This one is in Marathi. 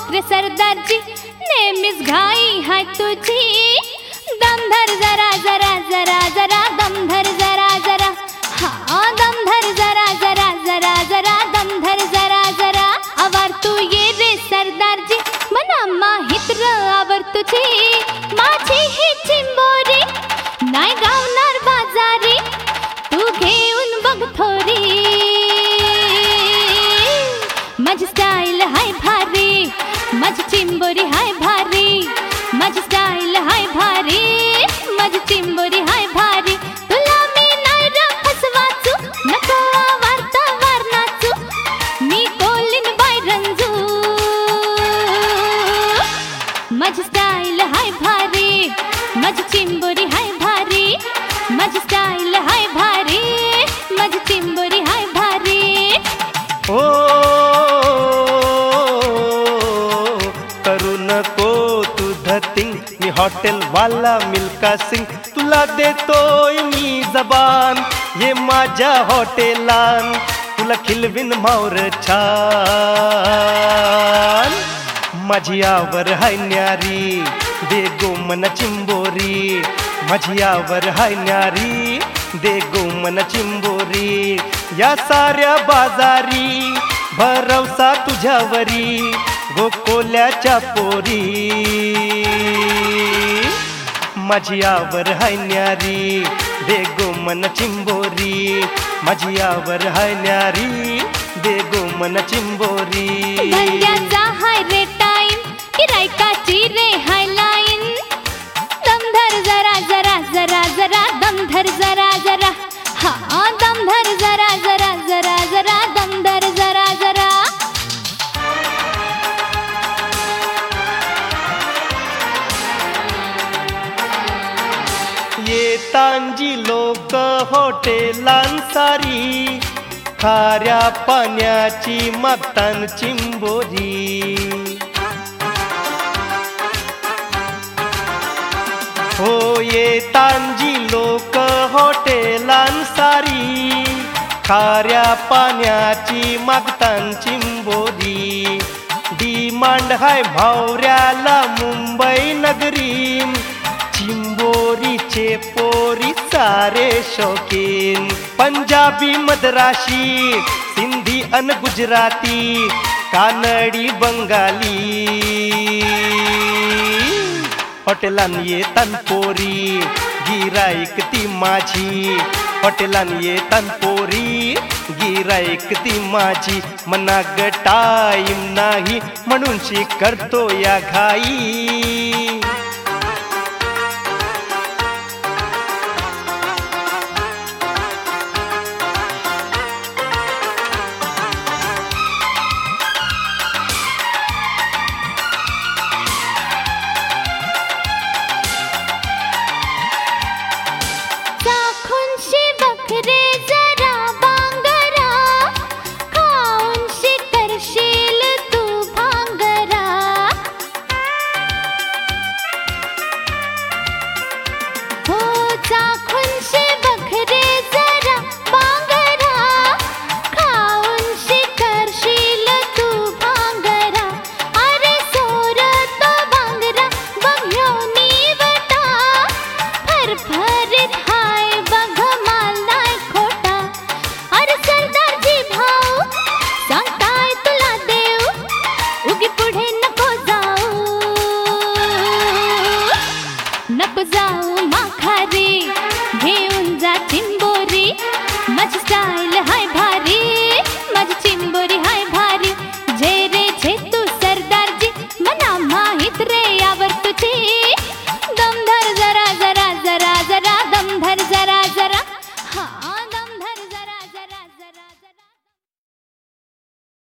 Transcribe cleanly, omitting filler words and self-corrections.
रे सरदारजी, नेहमीच घाई हाय तुझी. दम धर जरा जरा जरा जरा, दम धर जरा जरा, हा दम धर जरा जरा जरा जरा, दम धर जरा जरा. आवर तू ये रे सरदारजी, मना माहित र आवर तुझी. माझी ही चिंबोरी नाही गावणार बाजारी, तू घेऊन बघ थोरी. माझी स्टाईल हाय भारी, माझी चिंबोरी हाय भारी. माझी स्टाईल हाय भारी, माझी चिंबोरी हाय भारी. तुला मी नाही र फसवाचू, नको वार्ता वार नाचू, मी कोलीन बाय रंजू. माझी स्टाईल हाय भारी, माझी चिंबोरी हाय भारी. माझी स्टाईल हाय भारी, माझी चिंबोरी हाय भारी. ओ करू नको तू धतिंग, मी हॉटेल वाला मिल्का सिंग. तुला देतोय मी जबान, ये माझ्या हॉटेलान. तुला खिलविन मावर छान. माझी आवर हाय न्यारी, दे गो मन चिंबोरी. माझी आवर हाय न्यारी, दे गो मन चिंबोरी. या साऱ्या बाजारी भरवसा तुझ्यावरी, गोकोल्याच्या पोरी. माझी आवर हाय न्यारी, दे गो मन चिंबोरी. माझी आवर हाय न्यारी, दे गो मन चिंबोरी. धंद्याचा हाय रे टाईम, गिरायकाची रे हाय लाईन. दम धर जरा जरा जरा जरा, दम धर जरा जरा, हा दम धर जरा जरा जरा जरा, दम धर जरा जरा. येतांजी लोक हॉटेलांसारी, खाऱ्या पाण्याची मागतान चिंबोरी. हो येतांजी लोक हॉटेलांसारी, खाऱ्या पाण्याची मागतान चिंबोरी. डिमांड हाय भावऱ्याला मुंबई नगरी, चिंबोरीचे पोरी सारे शौकीन. पंजाबी मद्राशी, सिंधी अन गुजराती, कानडी बंगाली. हॉटेलान येतान पोरी, गिराईक ती माझी. हॉटेलान येतान पोरी, गिराईक ती माझी. मनाग टाईम नाही म्हणून करतो या घाई.